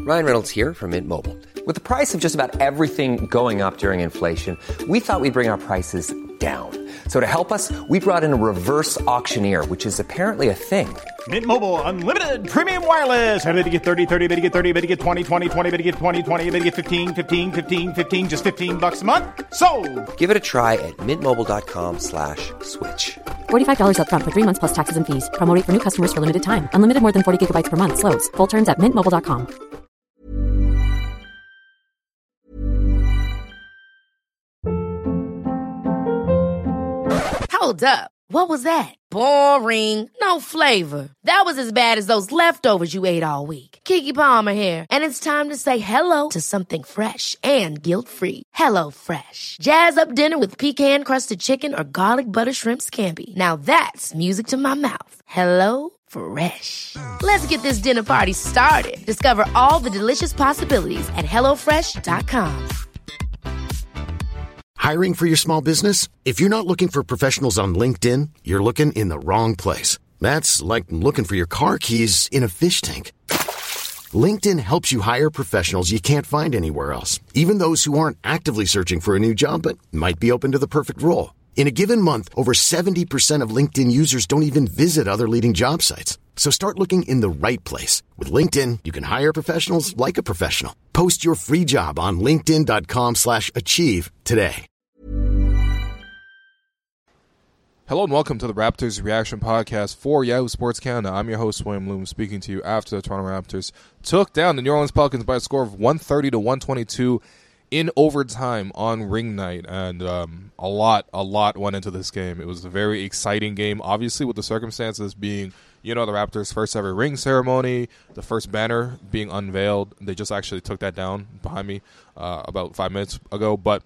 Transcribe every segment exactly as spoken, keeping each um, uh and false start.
Ryan Reynolds here from Mint Mobile. With the price of just about everything going up during inflation, we thought we'd bring our prices down. So to help us, we brought in a reverse auctioneer, which is apparently a thing. Mint Mobile Unlimited Premium Wireless. How to get thirty, thirty, how to get thirty, how to get twenty, twenty, twenty, how to get twenty, twenty, how to get fifteen, fifteen, fifteen, fifteen, just fifteen bucks a month? Sold! Give it a try at mintmobile.com slash switch. forty-five dollars up front for three months plus taxes and fees. Promo rate for new customers for limited time. Unlimited more than forty gigabytes per month. Slows full terms at mint mobile dot com. Hold up. What was that? Boring. No flavor. That was as bad as those leftovers you ate all week. Keke Palmer here. And it's time to say hello to something fresh and guilt-free. Hello Fresh. Jazz up dinner with pecan-crusted chicken or garlic butter shrimp scampi. Now that's music to my mouth. Hello Fresh. Let's get this dinner party started. Discover all the delicious possibilities at hello fresh dot com. Hiring for your small business? If you're not looking for professionals on LinkedIn, you're looking in the wrong place. That's like looking for your car keys in a fish tank. LinkedIn helps you hire professionals you can't find anywhere else, even those who aren't actively searching for a new job but might be open to the perfect role. In a given month, over seventy percent of LinkedIn users don't even visit other leading job sites. So start looking in the right place. With LinkedIn, you can hire professionals like a professional. Post your free job on linkedin.com slash achieve today. Hello and welcome to the Raptors Reaction Podcast for Yahoo Sports Canada. I'm your host, William Loom, speaking to you after the Toronto Raptors took down the New Orleans Pelicans by a score of one thirty to one twenty-two in overtime on ring night. And um, a lot, a lot went into this game. It was a very exciting game, obviously, with the circumstances being, you know, the Raptors' first ever ring ceremony, the first banner being unveiled. They just actually took that down behind me uh, about five minutes ago. But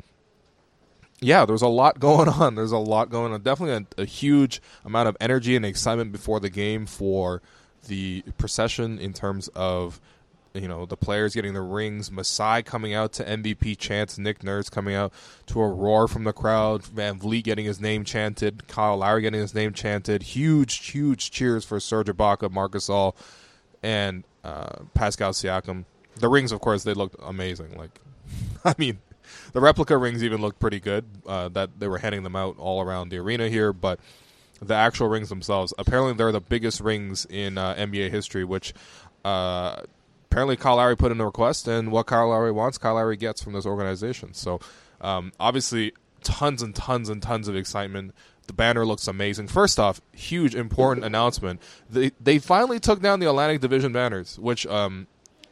yeah, there's a lot going on. There's a lot going on. Definitely a, a huge amount of energy and excitement before the game for the procession in terms of, you know, the players getting the rings, Masai coming out to M V P chants, Nick Nurse coming out to a roar from the crowd, Van Vliet getting his name chanted, Kyle Lowry getting his name chanted, huge, huge cheers for Serge Ibaka, Marc Gasol, and uh, Pascal Siakam. The rings, of course, they looked amazing. Like, I mean, the replica rings even looked pretty good, uh, that they were handing them out all around the arena here, but the actual rings themselves, apparently they're the biggest rings in uh, N B A history, which uh, apparently Kyle Lowry put in a request, and what Kyle Lowry wants, Kyle Lowry gets from this organization. So um, obviously tons and tons and tons of excitement. The banner looks amazing. First off, huge, important announcement. They, they finally took down the Atlantic Division banners, which, um,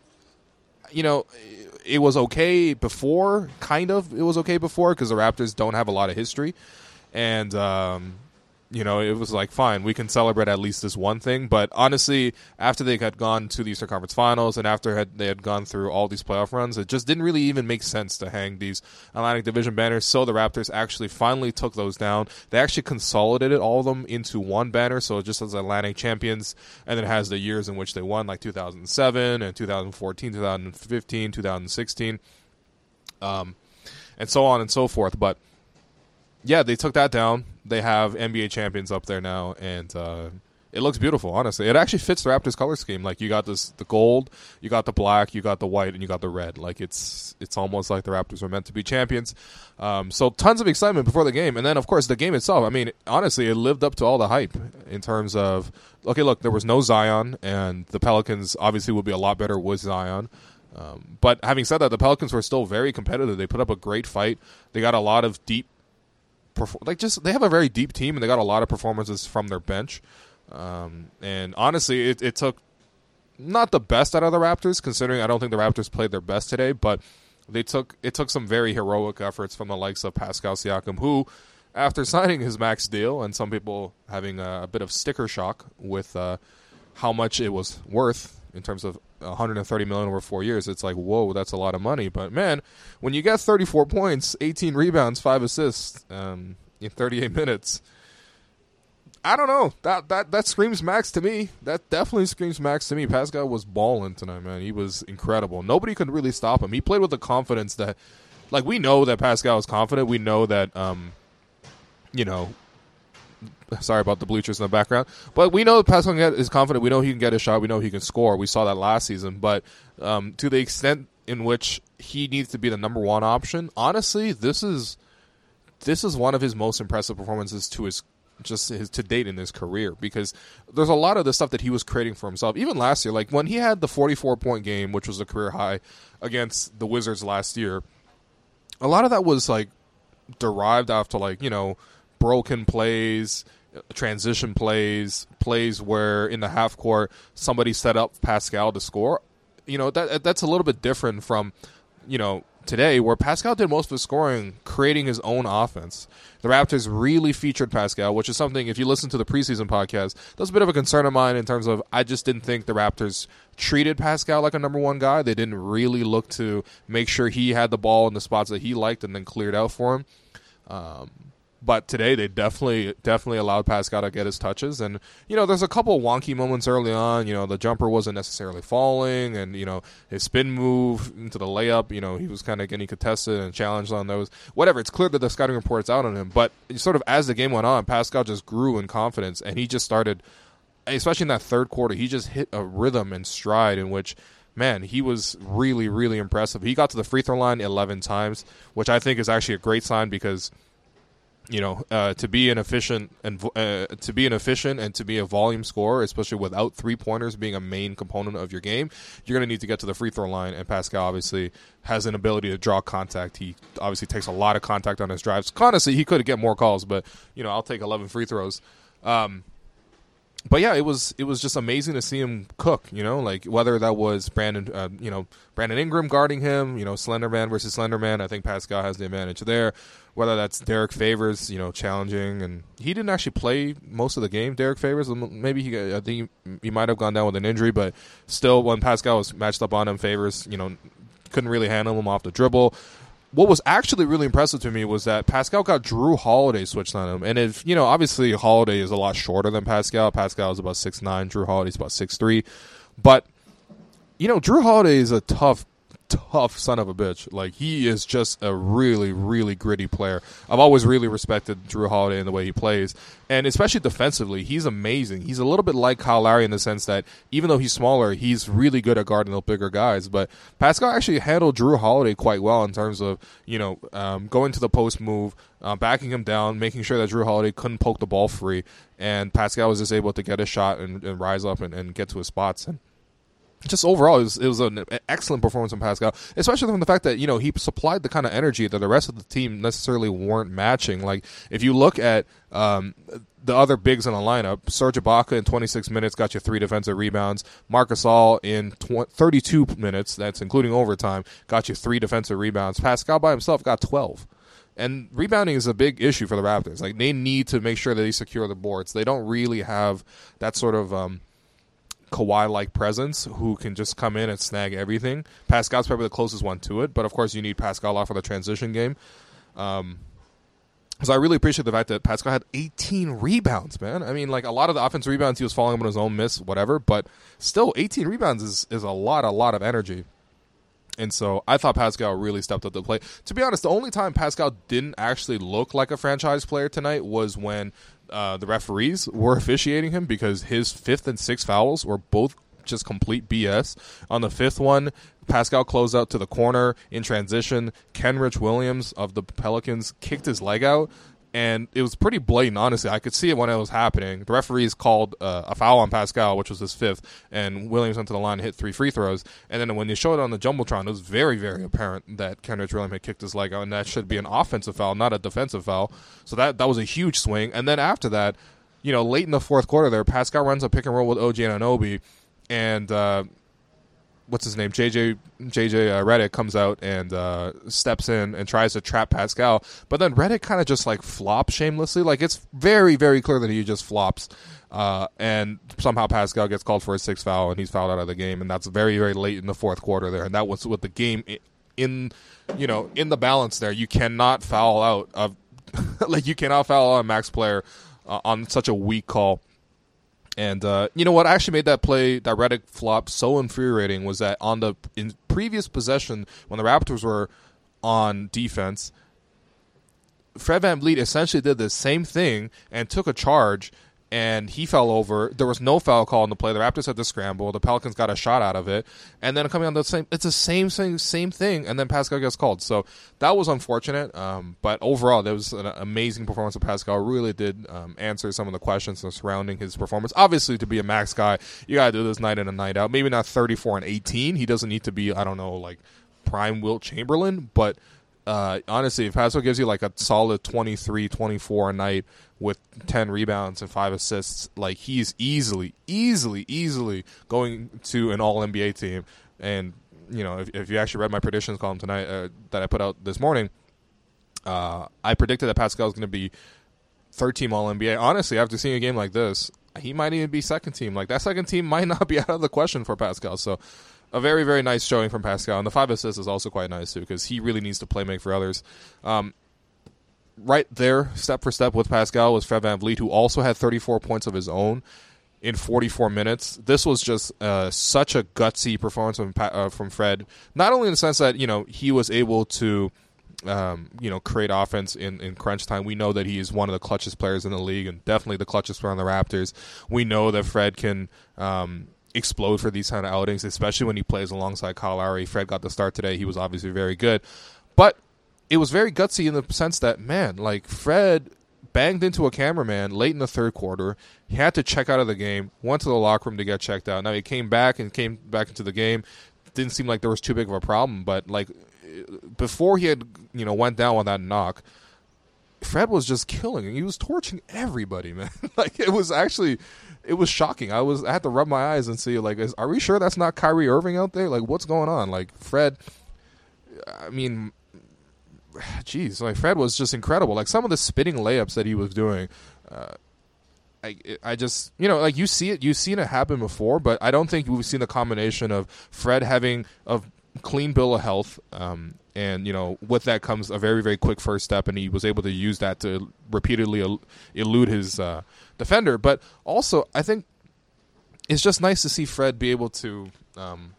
you know, it was okay before, kind of. It was okay before because the Raptors don't have a lot of history. And, um, you know, it was like, fine, we can celebrate at least this one thing. But honestly, after they had gone to the Eastern Conference Finals and after had, they had gone through all these playoff runs, it just didn't really even make sense to hang these Atlantic Division banners. So the Raptors actually finally took those down. They actually consolidated all of them into one banner. So it just says Atlantic Champions, and then it has the years in which they won, like two thousand seven and two thousand fourteen, two thousand fifteen, two thousand sixteen, um, and so on and so forth. But yeah, they took that down. They have N B A champions up there now, and uh, it looks beautiful, honestly. It actually fits the Raptors color scheme. Like, you got this, the gold, you got the black, you got the white, and you got the red. Like, it's it's almost like the Raptors were meant to be champions. Um, so tons of excitement before the game. And then, of course, the game itself. I mean, honestly, it lived up to all the hype in terms of, okay, look, there was no Zion, and the Pelicans obviously would be a lot better with Zion. Um, but having said that, the Pelicans were still very competitive. They put up a great fight. They got a lot of deep Like just they have a very deep team, and they got a lot of performances from their bench. Um, and honestly, it, it took not the best out of the Raptors, considering I don't think the Raptors played their best today. But they took it took some very heroic efforts from the likes of Pascal Siakam, who, after signing his max deal, and some people having a, a bit of sticker shock with uh, how much it was worth in terms of one hundred thirty million dollars over four years. It's like, whoa, that's a lot of money. But man, when you get thirty-four points, eighteen rebounds, five assists um, in thirty-eight minutes, I don't know. That that that screams max to me. That definitely screams max to me. Pascal was balling tonight, man. He was incredible. Nobody could really stop him. He played with the confidence that, like, we know that Pascal is confident. We know that, um, you know, Sorry about the bleachers in the background. But we know Pascal is confident. We know he can get a shot. We know he can score. We saw that last season. But um, to the extent in which he needs to be the number one option, honestly, this is this is one of his most impressive performances to his just his to date in his career, because there's a lot of the stuff that he was creating for himself. Even last year, like when he had the forty-four point game, which was a career high against the Wizards last year, a lot of that was like derived after like, you know, broken plays, transition plays, plays where in the half court somebody set up Pascal to score. You know, that that's a little bit different from, you know, today, where Pascal did most of his scoring creating his own offense. The Raptors really featured Pascal, which is something, if you listen to the preseason podcast, that was a bit of a concern of mine in terms of I just didn't think the Raptors treated Pascal like a number one guy. They didn't really look to make sure he had the ball in the spots that he liked and then cleared out for him. Um, But today they definitely definitely allowed Pascal to get his touches. And, you know, there's a couple wonky moments early on. You know, the jumper wasn't necessarily falling, and, you know, his spin move into the layup, you know, he was kind of getting contested and challenged on those. Whatever, it's clear that the scouting report's out on him. But sort of as the game went on, Pascal just grew in confidence, and he just started, especially in that third quarter, he just hit a rhythm and stride in which, man, he was really, really impressive. He got to the free throw line eleven times, which I think is actually a great sign, because you know, uh, to be an efficient and uh, to be an efficient and to be a volume scorer, especially without three pointers being a main component of your game, you're going to need to get to the free throw line. And Pascal obviously has an ability to draw contact. He obviously takes a lot of contact on his drives. Honestly, he could get more calls, but you know, I'll take eleven free throws. Um, But yeah, it was it was just amazing to see him cook. You know, like whether that was Brandon, uh, you know, Brandon Ingram guarding him, you know, slender man versus slender man. I think Pascal has the advantage there. Whether that's Derek Favors, you know, challenging, and he didn't actually play most of the game. Derek Favors, maybe he, I think he, he might have gone down with an injury, but still, when Pascal was matched up on him, Favors, you know, couldn't really handle him off the dribble. What was actually really impressive to me was that Pascal got Drew Holiday switched on him. And if, you know, obviously Holiday is a lot shorter than Pascal. Pascal is about six nine, Drew Holiday is about six three. But, you know, Drew Holiday is a tough, tough son of a bitch. Like, he is just a really, really gritty player. I've always really respected Drew Holiday and the way he plays. And especially defensively, he's amazing. He's a little bit like Kyle Lowry in the sense that even though he's smaller, he's really good at guarding the bigger guys. But Pascal actually handled Drew Holiday quite well in terms of, you know, um, going to the post move, uh, backing him down, making sure that Drew Holiday couldn't poke the ball free. And Pascal was just able to get a shot and, and rise up and, and get to his spots. And just overall, it was, it was an excellent performance from Pascal, especially from the fact that, you know, he supplied the kind of energy that the rest of the team necessarily weren't matching. Like, if you look at um, the other bigs in the lineup, Serge Ibaka in twenty-six minutes got you three defensive rebounds. Marc Gasol in tw- thirty-two minutes, that's including overtime, got you three defensive rebounds. Pascal by himself got twelve. And rebounding is a big issue for the Raptors. Like, they need to make sure that they secure the boards. They don't really have that sort of um, Kawhi-like presence who can just come in and snag everything. Pascal's probably the closest one to it, but of course you need Pascal off for the transition game. Um, so I really appreciate the fact that Pascal had eighteen rebounds, man. I mean, like, a lot of the offensive rebounds he was falling on his own miss, whatever, but still eighteen rebounds is, is a lot, a lot of energy. And so I thought Pascal really stepped up to the plate. To be honest, the only time Pascal didn't actually look like a franchise player tonight was when Uh, the referees were officiating him, because his fifth and sixth fouls were both just complete B S. On the fifth one, Pascal closed out to the corner in transition. Kenrich Williams of the Pelicans kicked his leg out, and it was pretty blatant, honestly. I could see it when it was happening. The referees called uh, a foul on Pascal, which was his fifth, and Williams went to the line and hit three free throws. And then when they showed it on the Jumbotron, it was very, very apparent that Kenrich Williams had kicked his leg out, and that should be an offensive foul, not a defensive foul. So that, that was a huge swing. And then after that, you know, late in the fourth quarter there, Pascal runs a pick and roll with O G Anunoby, and uh, what's his name? J J J J uh, Redick comes out and uh, steps in and tries to trap Pascal, but then Redick kind of just like flops shamelessly. Like, it's very, very clear that he just flops, uh, and somehow Pascal gets called for his sixth foul and he's fouled out of the game, and that's very, very late in the fourth quarter there, and that was with the game in, you know, in the balance there. You cannot foul out of like you cannot foul out a max player uh, on such a weak call. And uh, you know what actually made that play, that Redick flop, so infuriating was that on the in previous possession, when the Raptors were on defense, Fred VanVleet essentially did the same thing and took a charge, and he fell over. There was no foul call in the play. The Raptors had to scramble. The Pelicans got a shot out of it, and then coming on the same, it's the same thing, same thing. And then Pascal gets called. So that was unfortunate. Um, but overall, there was an amazing performance of Pascal. Really did um, answer some of the questions surrounding his performance. Obviously, to be a max guy, you got to do this night in and night out. Maybe not thirty-four and eighteen. He doesn't need to be, I don't know, like prime Wilt Chamberlain, but. Uh, honestly, if Pascal gives you like a solid twenty-three, twenty-four a night with ten rebounds and five assists, like he's easily, easily, easily going to an all N B A team. And, you know, if, if you actually read my predictions column tonight uh, that I put out this morning, uh, I predicted that Pascal is going to be third team all N B A. Honestly, after seeing a game like this, he might even be second team. Like that second team might not be out of the question for Pascal. So, a very, very nice showing from Pascal. And the five assists is also quite nice, too, because he really needs to play make for others. Um, right there, step for step with Pascal, was Fred VanVleet, who also had thirty-four points of his own in forty-four minutes. This was just uh, such a gutsy performance from, uh, from Fred, not only in the sense that, you know, he was able to, um, you know, create offense in, in crunch time. We know that he is one of the clutchest players in the league and definitely the clutchest player on the Raptors. We know that Fred can um, – explode for these kind of outings, especially when he plays alongside Kyle Lowry. Fred got the start today. He was obviously very good. But it was very gutsy in the sense that, man, like Fred banged into a cameraman late in the third quarter. He had to check out of the game, went to the locker room to get checked out. Now he came back and came back into the game. Didn't seem like there was too big of a problem, but like before he had, you know, went down with that knock, Fred was just killing. He was torching everybody, man. Like it was actually, it was shocking. I was, I had to rub my eyes and see, like, is, are we sure that's not Kyrie Irving out there? Like, what's going on? Like Fred, I mean, geez, like Fred was just incredible. Like some of the spinning layups that he was doing, uh, I, I just, you know, like you see it, you've seen it happen before, but I don't think we've seen the combination of Fred having a clean bill of health, um, and, you know, with that comes a very, very quick first step, and he was able to use that to repeatedly el- elude his uh, defender. But also, I think it's just nice to see Fred be able to um,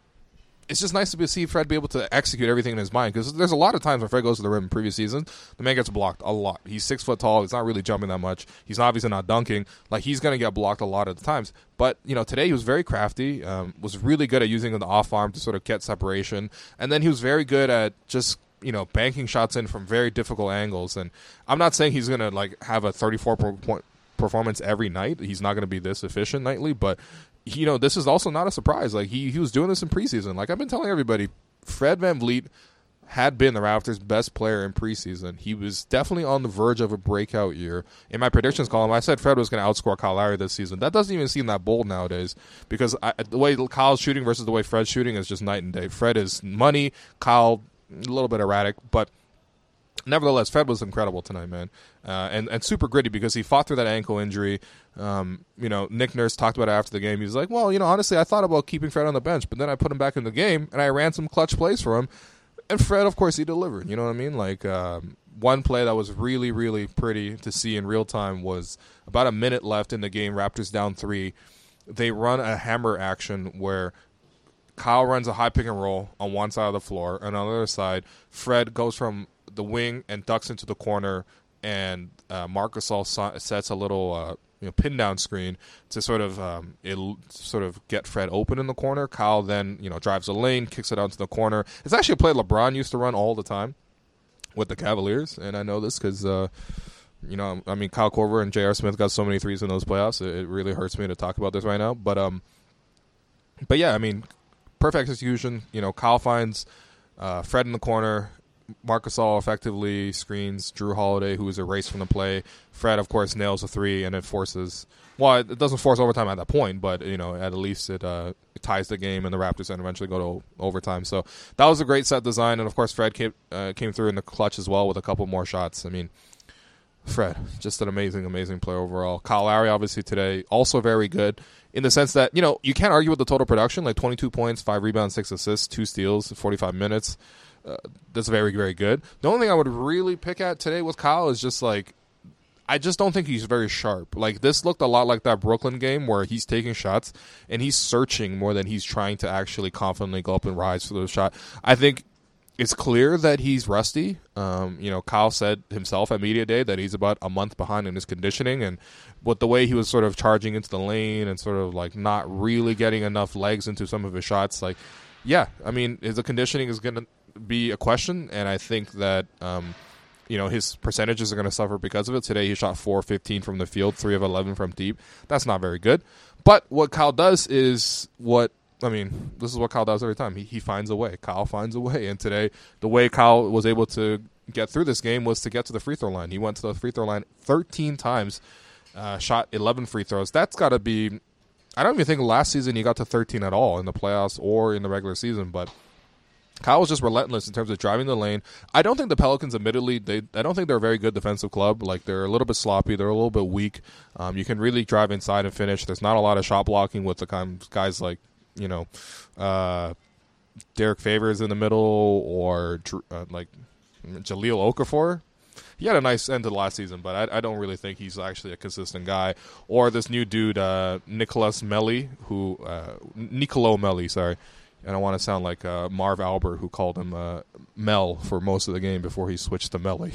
it's just nice to see Fred be able to execute everything in his mind, because there's a lot of times when Fred goes to the rim in previous seasons, the man gets blocked a lot. He's six foot tall. He's not really jumping that much. He's obviously not dunking. Like, he's going to get blocked a lot of the times. But, you know, today he was very crafty, um, was really good at using the off arm to sort of get separation. And then he was very good at just, you know, banking shots in from very difficult angles. And I'm not saying he's going to, like, have a thirty-four point performance every night. He's not going to be this efficient nightly, but, you know, this is also not a surprise. Like, he, he was doing this in preseason. Like, I've been telling everybody, Fred VanVleet had been the Raptors' best player in preseason. He was definitely on the verge of a breakout year. In my predictions column, I said Fred was going to outscore Kyle Lowry this season. That doesn't even seem that bold nowadays, because I, the way Kyle's shooting versus the way Fred's shooting is just night and day. Fred is money, Kyle a little bit erratic, but nevertheless, Fred was incredible tonight, man, uh, and and super gritty, because he fought through that ankle injury. Um, you know, Nick Nurse talked about it after the game. He was like, well, you know, honestly, I thought about keeping Fred on the bench, but then I put him back in the game, and I ran some clutch plays for him. And Fred, of course, he delivered. You know what I mean? Like, um, one play that was really, really pretty to see in real time was about a minute left in the game, Raptors down three. They run a hammer action where Kyle runs a high pick and roll on one side of the floor, and on the other side, Fred goes from the wing and ducks into the corner, and uh, Marc Gasol so- sets a little uh, you know, pin down screen to sort of um, it sort of get Fred open in the corner. Kyle then, you know, drives the lane, kicks it out to the corner. It's actually a play LeBron used to run all the time with the Cavaliers, and I know this because uh, you know, I mean, Kyle Korver and J R. Smith got so many threes in those playoffs. It, it really hurts me to talk about this right now, but um, but yeah, I mean, perfect execution. You know, Kyle finds uh, Fred in the corner. Marc Gasol effectively screens Jrue Holiday, who is erased from the play. Fred, of course, nails a three, and it forces. Well, it doesn't force overtime at that point, but you know, at least it, uh, it ties the game, and the Raptors then eventually go to overtime. So that was a great set design, and of course, Fred came uh, came through in the clutch as well with a couple more shots. I mean, Fred, just an amazing, amazing player overall. Kyle Lowry, obviously today, also very good in the sense that, you know, you can't argue with the total production, like twenty-two points, five rebounds, six assists, two steals, forty-five minutes. Uh, that's very, very good. The only thing I would really pick at today with Kyle is just like, I just don't think he's very sharp. Like, this looked a lot like that Brooklyn game where he's taking shots and he's searching more than he's trying to actually confidently go up and rise for the shot. I think it's clear that he's rusty. Um, you know, Kyle said himself at Media Day that he's about a month behind in his conditioning, and with the way he was sort of charging into the lane and sort of like not really getting enough legs into some of his shots, like, yeah, I mean, his conditioning is going to be a question, and I think that, um, you know, his percentages are going to suffer because of it. Today he shot four of fifteen from the field, three of eleven from deep. That's not very good. But what Kyle does is what, I mean, this is what Kyle does every time. He he finds a way. Kyle finds a way. And today, the way Kyle was able to get through this game was to get to the free throw line. He went to the free throw line thirteen times, uh, shot eleven free throws. That's got to be, I don't even think last season he got to thirteen at all in the playoffs or in the regular season. But Kyle was just relentless in terms of driving the lane. I don't think the Pelicans, admittedly, they I don't think they're a very good defensive club. Like, they're a little bit sloppy. They're a little bit weak. Um, you can really drive inside and finish. There's not a lot of shot blocking with the kind of guys like, you know, uh, Derek Favors in the middle, or uh, like Jahlil Okafor. He had a nice end to the last season, but I, I don't really think he's actually a consistent guy. Or this new dude, uh, Nicolas Melli, who uh, Nicolo Melli, sorry. And I want to sound like uh, Marv Albert, who called him uh, Mel for most of the game before he switched to Melly.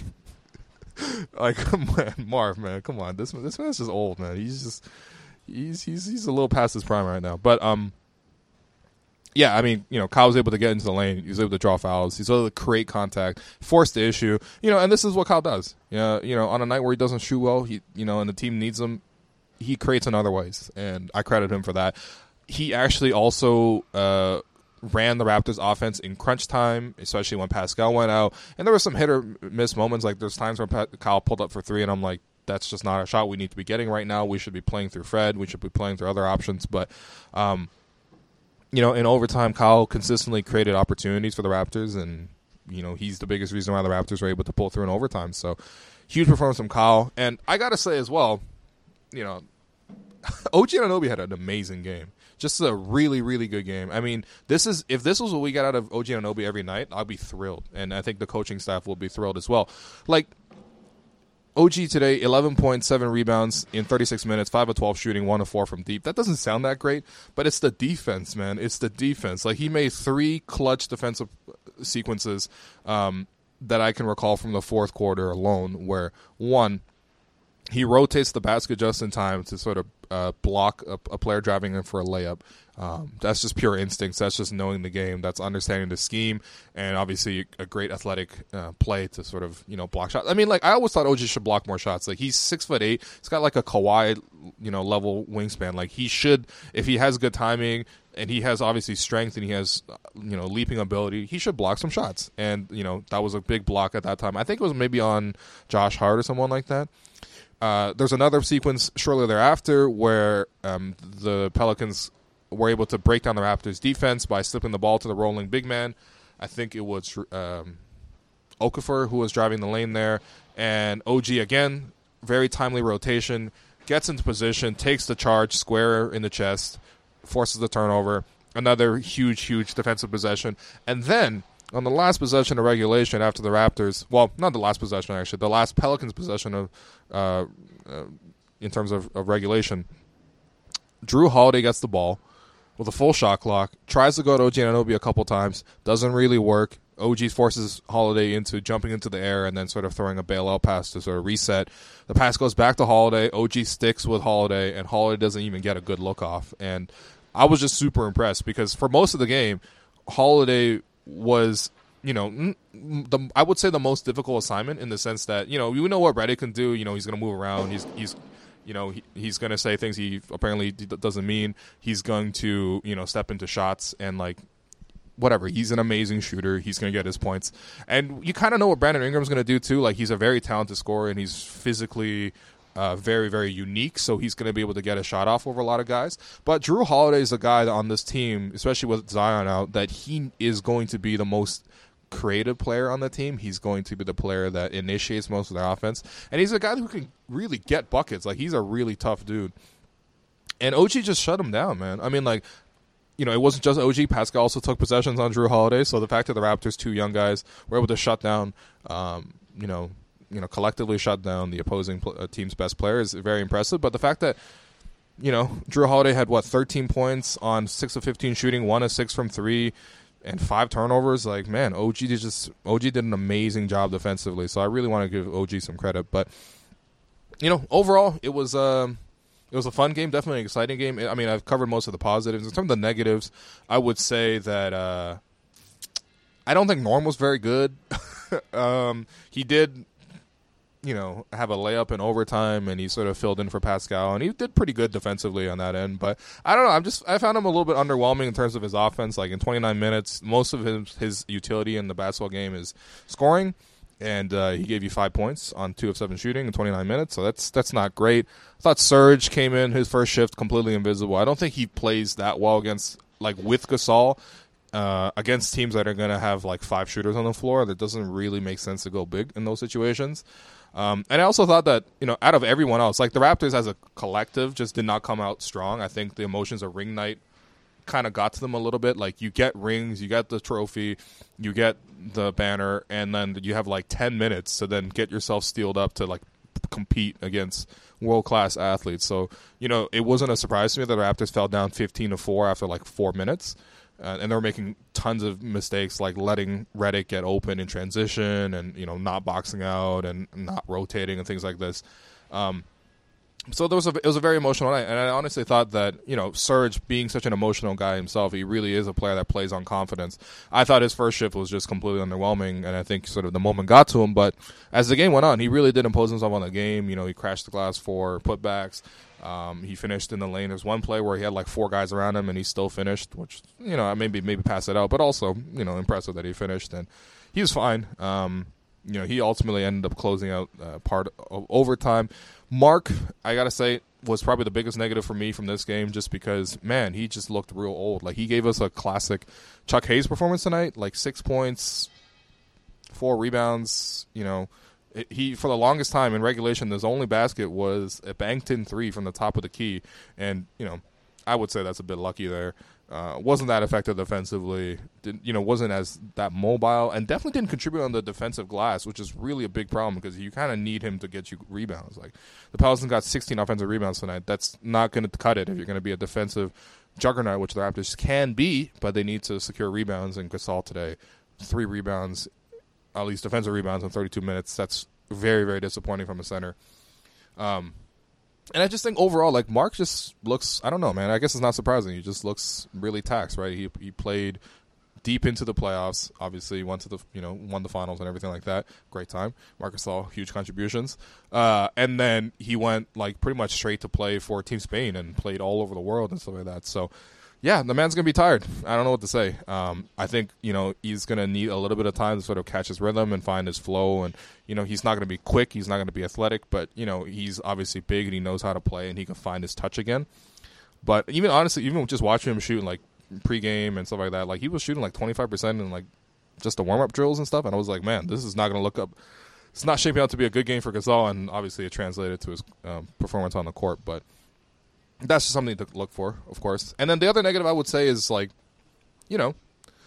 Like, man, Marv, man, come on, this this man's just old, man. He's just he's he's he's a little past his prime right now, but um. Yeah, I mean, you know, Kyle was able to get into the lane. He was able to draw fouls. He's able to create contact, force the issue. You know, and this is what Kyle does. You know, you know, on a night where he doesn't shoot well, he, you know, and the team needs him, he creates in other ways, and I credit him for that. He actually also uh, ran the Raptors' offense in crunch time, especially when Pascal went out. And there were some hit or miss moments. Like, there's times where Pat- Kyle pulled up for three, and I'm like, that's just not a shot we need to be getting right now. We should be playing through Fred. We should be playing through other options, but. Um, You know, in overtime, Kyle consistently created opportunities for the Raptors, and, you know, he's the biggest reason why the Raptors were able to pull through in overtime. So, huge performance from Kyle. And I got to say as well, you know, O G Anunoby had an amazing game. Just a really, really good game. I mean, this is if this was what we got out of O G Anunoby every night, I'd be thrilled. And I think the coaching staff will be thrilled as well. Like, O G today, eleven point seven rebounds in thirty-six minutes, five of twelve shooting, one of four from deep. That doesn't sound that great, but it's the defense, man. It's the defense. Like, he made three clutch defensive sequences um, that I can recall from the fourth quarter alone, where, one, he rotates the basket just in time to sort of uh, block a, a player driving in for a layup. Um, that's just pure instincts. That's just knowing the game. That's understanding the scheme, and obviously a great athletic uh, play to sort of, you know, block shots. I mean, like, I always thought O G should block more shots. Like, he's six foot eight. He's got like a Kawhi, you know, level wingspan. Like, he should, if he has good timing and he has obviously strength and he has, you know, leaping ability, he should block some shots. And, you know, that was a big block at that time. I think it was maybe on Josh Hart or someone like that. Uh, there's another sequence shortly thereafter where um, the Pelicans were able to break down the Raptors' defense by slipping the ball to the rolling big man. I think it was um, Okafor who was driving the lane there. And O G, again, very timely rotation, gets into position, takes the charge square in the chest, forces the turnover. Another huge, huge defensive possession. And then on the last possession of regulation after the Raptors, well, not the last possession, actually, the last Pelicans possession of uh, uh, in terms of, of regulation, Jrue Holiday gets the ball with a full shot clock, tries to go to O G Anunoby a couple times, doesn't really work. O G forces Holiday into jumping into the air and then sort of throwing a bailout pass to sort of reset. The pass goes back to Holiday. O G sticks with Holiday, and Holiday doesn't even get a good look off. And I was just super impressed because for most of the game, Holiday was, you know, the, I would say the most difficult assignment in the sense that, you know, we know what Redick can do. You know, he's going to move around. He's, he's, you know, he, he's going to say things he apparently doesn't mean. He's going to, you know, step into shots and, like, whatever. He's an amazing shooter. He's going to get his points. And you kind of know what Brandon Ingram's going to do, too. Like, he's a very talented scorer, and he's physically uh, very, very unique. So he's going to be able to get a shot off over a lot of guys. But Jrue Holiday is a guy that on this team, especially with Zion out, that he is going to be the most creative player on the team. He's going to be the player that initiates most of their offense. And he's a guy who can really get buckets. Like, he's a really tough dude. And O G just shut him down, man. I mean, like, you know, it wasn't just O G. Pascal also took possessions on Jrue Holiday. So the fact that the Raptors, two young guys, were able to shut down, um, you know, you know, collectively shut down the opposing pl- uh, team's best player is very impressive. But the fact that, you know, Jrue Holiday had, what, thirteen points on six of fifteen shooting, one of six from three, and five turnovers. Like, man, O G did just O G did an amazing job defensively. So I really want to give O G some credit. But you know, overall, it was um, it was a fun game, definitely an exciting game. I mean, I've covered most of the positives. In terms of the negatives, I would say that uh, I don't think Norm was very good. um, he did. You know, have a layup in overtime, and he sort of filled in for Pascal, and he did pretty good defensively on that end. But I don't know, I'm just I found him a little bit underwhelming in terms of his offense. Like in twenty-nine minutes, most of his his utility in the basketball game is scoring, and uh, he gave you five points on two of seven shooting in twenty-nine minutes. So that's that's not great. I thought Serge came in his first shift completely invisible. I don't think he plays that well against like with Gasol. Uh, against teams that are going to have like five shooters on the floor, that doesn't really make sense to go big in those situations. Um, and I also thought that, you know, out of everyone else, like the Raptors as a collective just did not come out strong. I think the emotions of ring night kind of got to them a little bit. Like you get rings, you get the trophy, you get the banner, and then you have like ten minutes to then get yourself steeled up to like compete against world-class athletes. So, you know, it wasn't a surprise to me that the Raptors fell down fifteen to four after like four minutes. Uh, and they were making tons of mistakes, like letting Redick get open in transition, and you know not boxing out and not rotating and things like this. Um, so there was a, it was a very emotional night, and I honestly thought that you know Serge, being such an emotional guy himself, he really is a player that plays on confidence. I thought his first shift was just completely underwhelming, and I think sort of the moment got to him. But as the game went on, he really did impose himself on the game. You know, he crashed the glass for putbacks. Um, he finished in the lane. There's one play where he had like four guys around him, and he still finished, which, you know, maybe maybe pass it out, but also, you know, impressive that he finished, and he was fine. Um, you know, he ultimately ended up closing out uh, part of overtime. Mark, I got to say, was probably the biggest negative for me from this game, just because, man, he just looked real old. Like, he gave us a classic Chuck Hayes performance tonight, like six points, four rebounds, you know. He, for the longest time in regulation, his only basket was a banked in three from the top of the key. And, you know, I would say that's a bit lucky there. Uh, wasn't that effective defensively. Didn't, you know, wasn't as that mobile, and definitely didn't contribute on the defensive glass, which is really a big problem because you kind of need him to get you rebounds. Like the Pelicans got sixteen offensive rebounds tonight. That's not going to cut it if you're going to be a defensive juggernaut, which the Raptors can be, but they need to secure rebounds. And Gasol today, three rebounds. At least defensive rebounds in thirty-two minutes. That's very, very disappointing from a center. Um, and I just think overall, like, Mark just looks, I don't know, man. I guess it's not surprising. He just looks really taxed, right? He he played deep into the playoffs. Obviously, went to the, you know, won the finals and everything like that. Great time. Marc Gasol, huge contributions. Uh, and then he went, like, pretty much straight to play for Team Spain and played all over the world and stuff like that. So, yeah, the man's going to be tired. I don't know what to say. Um, I think, you know, he's going to need a little bit of time to sort of catch his rhythm and find his flow. And, you know, he's not going to be quick. He's not going to be athletic. But, you know, he's obviously big and he knows how to play and he can find his touch again. But even, honestly, even just watching him shooting, like, pregame and stuff like that, like, he was shooting, like, twenty-five percent in, like, just the warm-up drills and stuff. And I was like, man, this is not going to look up. It's not shaping out to be a good game for Gasol. And, obviously, it translated to his um, performance on the court. But that's just something to look for, of course. And then the other negative I would say is, like, you know,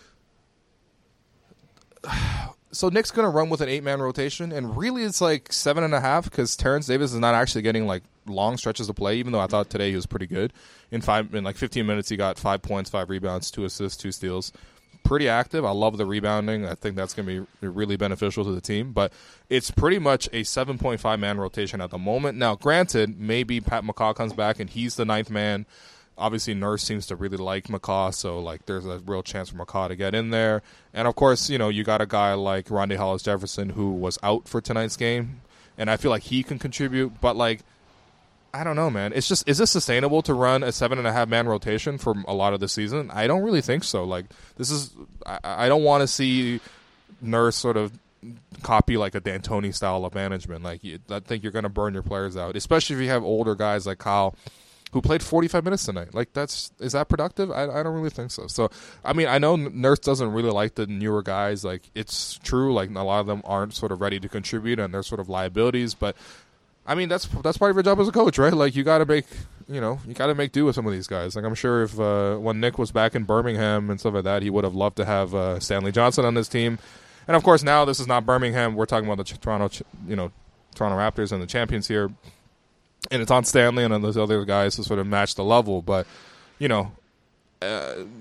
so Nick's going to run with an eight-man rotation, and really it's like seven and a half because Terrence Davis is not actually getting, like, long stretches of play, even though I thought today he was pretty good. In five, in like fifteen minutes, he got five points, five rebounds, two assists, two steals. Pretty active. I love the rebounding. I think that's going to be really beneficial to the team. But it's pretty much a seven point five man rotation at the moment. Now, granted, maybe Pat McCaw comes back and he's the ninth man. Obviously, Nurse seems to really like McCaw, so like there's a real chance for McCaw to get in there. And, of course, you know, you got a guy like Rondae Hollis-Jefferson who was out for tonight's game, and I feel like he can contribute. But, like, I don't know, man. It's just, is this sustainable to run a seven and a half man rotation for a lot of the season? I don't really think so. Like, this is, I, I don't want to see Nurse sort of copy like a D'Antoni style of management. Like, you, I think you're going to burn your players out, especially if you have older guys like Kyle, who played forty-five minutes tonight. Like, that's, is that productive? I, I don't really think so. So, I mean, I know Nurse doesn't really like the newer guys. Like, it's true. Like, a lot of them aren't sort of ready to contribute and they're sort of liabilities, but I mean, that's that's part of your job as a coach, right? Like, you got to make, you know, you got to make do with some of these guys. Like, I'm sure if uh, when Nick was back in Birmingham and stuff like that, he would have loved to have uh, Stanley Johnson on this team. And of course, now this is not Birmingham. We're talking about the Toronto, you know, Toronto Raptors and the champions here, and it's on Stanley and on those other guys to sort of match the level. But you know, uh,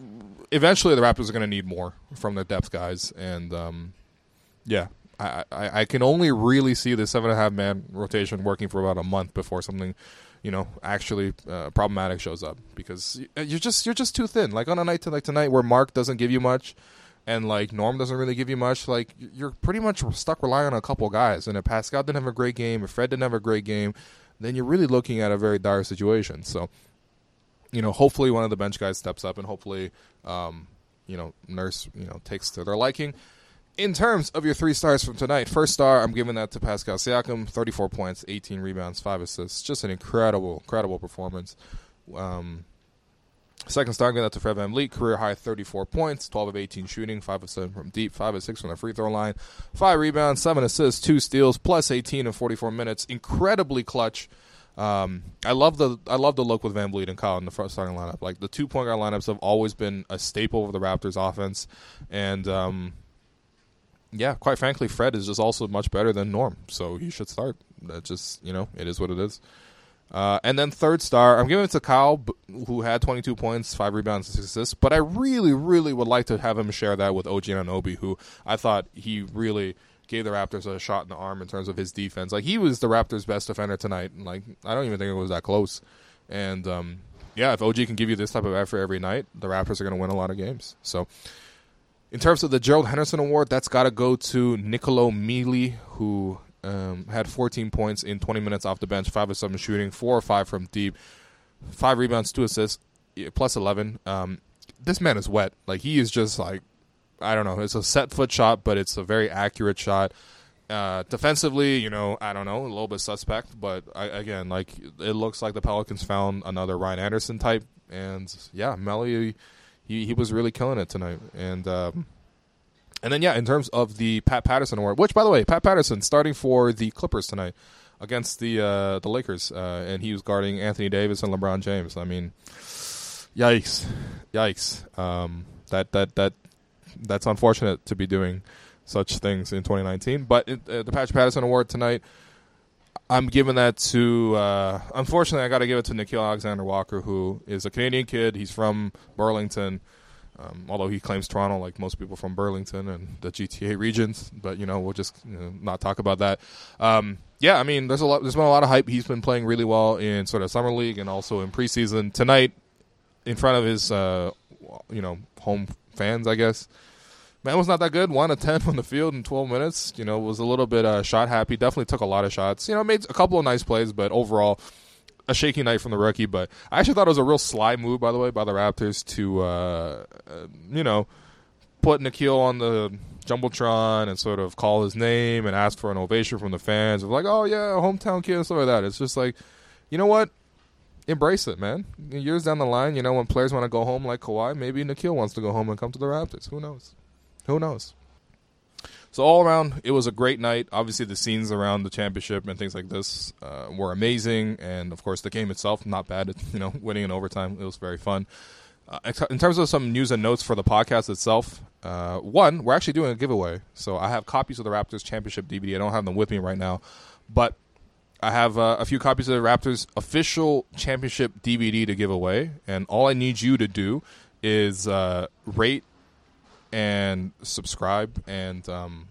eventually the Raptors are going to need more from their depth guys, and um, yeah, I, I, I can only really see the seven and a half man rotation working for about a month before something, you know, actually uh, problematic shows up, because you're just you're just too thin. Like on a night to like tonight where Mark doesn't give you much, and like Norm doesn't really give you much, like you're pretty much stuck relying on a couple guys. And if Pascal didn't have a great game, if Fred didn't have a great game, then you're really looking at a very dire situation. So, you know, hopefully one of the bench guys steps up, and hopefully, um, you know, Nurse, you know, takes to their liking. In terms of your three stars from tonight, first star, I'm giving that to Pascal Siakam, thirty-four points, eighteen rebounds, five assists. Just an incredible, incredible performance. Um, second star, I'm giving that to Fred VanVleet, career high thirty-four points, twelve of eighteen shooting, five of seven from deep, five of six from the free throw line, five rebounds, seven assists, two steals, plus eighteen in forty-four minutes. Incredibly clutch. Um, I love the I love the look with VanVleet and Kyle in the front starting lineup. Like the two point guard lineups have always been a staple of the Raptors offense, and um, yeah, quite frankly, Fred is just also much better than Norm, so he should start. That just, you know, it is what it is. Uh, and then third star, I'm giving it to Kyle, who had twenty-two points, five rebounds, and six assists. But I really, really would like to have him share that with O G Anunoby, who I thought he really gave the Raptors a shot in the arm in terms of his defense. Like, he was the Raptors' best defender tonight. Like, I don't even think it was that close. And, um, yeah, if O G can give you this type of effort every night, the Raptors are going to win a lot of games. So, in terms of the Gerald Henderson Award, that's got to go to Nicolo Mealy, who um, had fourteen points in twenty minutes off the bench, five of seven shooting, four or five from deep, five rebounds, two assists, plus eleven. Um, this man is wet. Like, he is just like, I don't know. It's a set foot shot, but it's a very accurate shot. Uh, defensively, you know, I don't know, a little bit suspect, but I, again, like, it looks like the Pelicans found another Ryan Anderson type, and yeah, Melly. He he was really killing it tonight. And um, and then, yeah, in terms of the Pat Patterson Award, which, by the way, Pat Patterson starting for the Clippers tonight against the uh, the Lakers, uh, and he was guarding Anthony Davis and LeBron James. I mean, yikes. Yikes. Um, that, that, that that's unfortunate to be doing such things in twenty nineteen. But it, uh, the Pat Patterson Award tonight, I'm giving that to, uh, unfortunately, I got to give it to Nickeil Alexander-Walker, who is a Canadian kid. He's from Burlington, um, although he claims Toronto, like most people from Burlington and the G T A regions. But, you know, we'll just you know, not talk about that. Um, yeah, I mean, there's a lot. There's been a lot of hype. He's been playing really well in sort of summer league and also in preseason. Tonight, in front of his, uh, you know, home fans, I guess. Man was not that good. one of ten from the field in twelve minutes. You know, was a little bit uh, shot happy. Definitely took a lot of shots. You know, made a couple of nice plays, but overall, a shaky night from the rookie. But I actually thought it was a real sly move, by the way, by the Raptors to, uh, uh, you know, put Nickeil on the Jumbotron and sort of call his name and ask for an ovation from the fans. Of like, oh, yeah, hometown kid and stuff like that. It's just like, you know what? Embrace it, man. Years down the line, you know, when players want to go home like Kawhi, maybe Nickeil wants to go home and come to the Raptors. Who knows? Who knows? So all around, it was a great night. Obviously, the scenes around the championship and things like this uh, were amazing. And, of course, the game itself, not bad. You know, winning in overtime, it was very fun. Uh, in terms of some news and notes for the podcast itself, uh, one, we're actually doing a giveaway. So I have copies of the Raptors championship D V D. I don't have them with me right now. But I have uh, a few copies of the Raptors official championship D V D to give away. And all I need you to do is uh, rate and subscribe and um,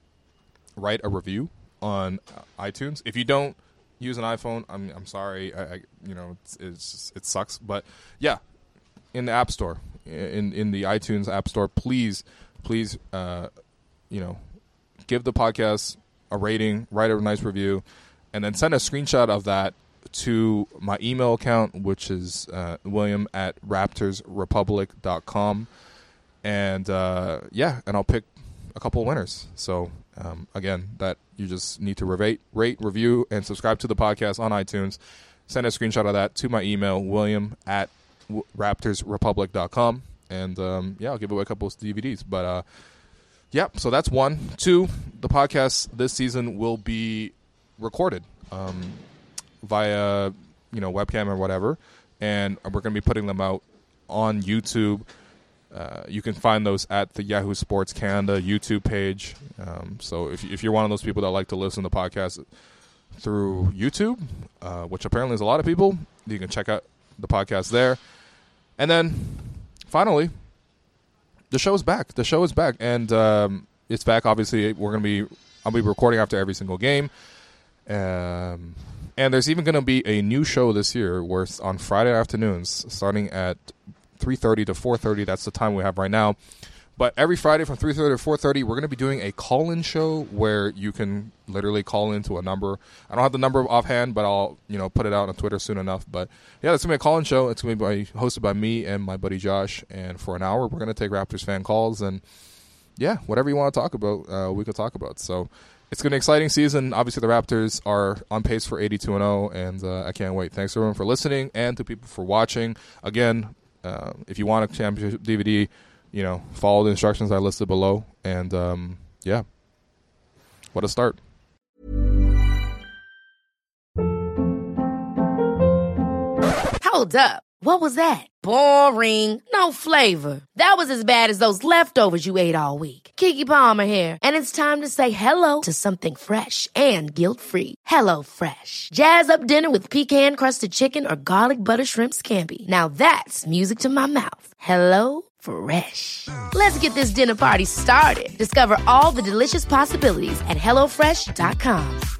write a review on iTunes. If you don't use an iPhone, I'm I'm sorry. I, I you know it's, it's just, it sucks. But yeah, in the App Store, in in the iTunes App Store, please please uh, you know give the podcast a rating, write a nice review, and then send a screenshot of that to my email account, which is uh, William at raptors republic dot com. And, uh, yeah, and I'll pick a couple of winners. So, um, again, that you just need to rate, rate, review, and subscribe to the podcast on iTunes. Send a screenshot of that to my email, William at raptors republic dot com. And, um, yeah, I'll give away a couple of D V Ds. But, uh, yeah, so that's one. Two, the podcast this season will be recorded um, via, you know, webcam or whatever. And we're going to be putting them out on YouTube. Uh, you can find those at the Yahoo Sports Canada YouTube page. Um, so if, if you're one of those people that like to listen to podcasts through YouTube, uh, which apparently is a lot of people, you can check out the podcast there. And then, finally, the show's back. The show is back, and um, it's back. Obviously, we're gonna be. I'll be recording after every single game. Um, and there's even going to be a new show this year where it's on Friday afternoons, starting at three thirty to four thirty. That's the time we have right now. But every Friday from three thirty to four thirty, we're going to be doing a call-in show where you can literally call into a number. I don't have the number offhand, but I'll you know put it out on Twitter soon enough. But yeah, it's going to be a call-in show. It's going to be by, hosted by me and my buddy Josh. And for an hour, we're going to take Raptors fan calls. And yeah, whatever you want to talk about, uh, we could talk about. So it's going to be an exciting season. Obviously, the Raptors are on pace for eighty-two and oh, and uh, I can't wait. Thanks, everyone, for listening and to people for watching. Again, uh, if you want a championship D V D, you know, follow the instructions I listed below. And, um, yeah, what a start. Hold up. What was that? Boring. No flavor. That was as bad as those leftovers you ate all week. Keke Palmer here. And it's time to say hello to something fresh and guilt-free. Hello Fresh. Jazz up dinner with pecan-crusted chicken or garlic butter shrimp scampi. Now that's music to my mouth. Hello Fresh. Let's get this dinner party started. Discover all the delicious possibilities at hello fresh dot com.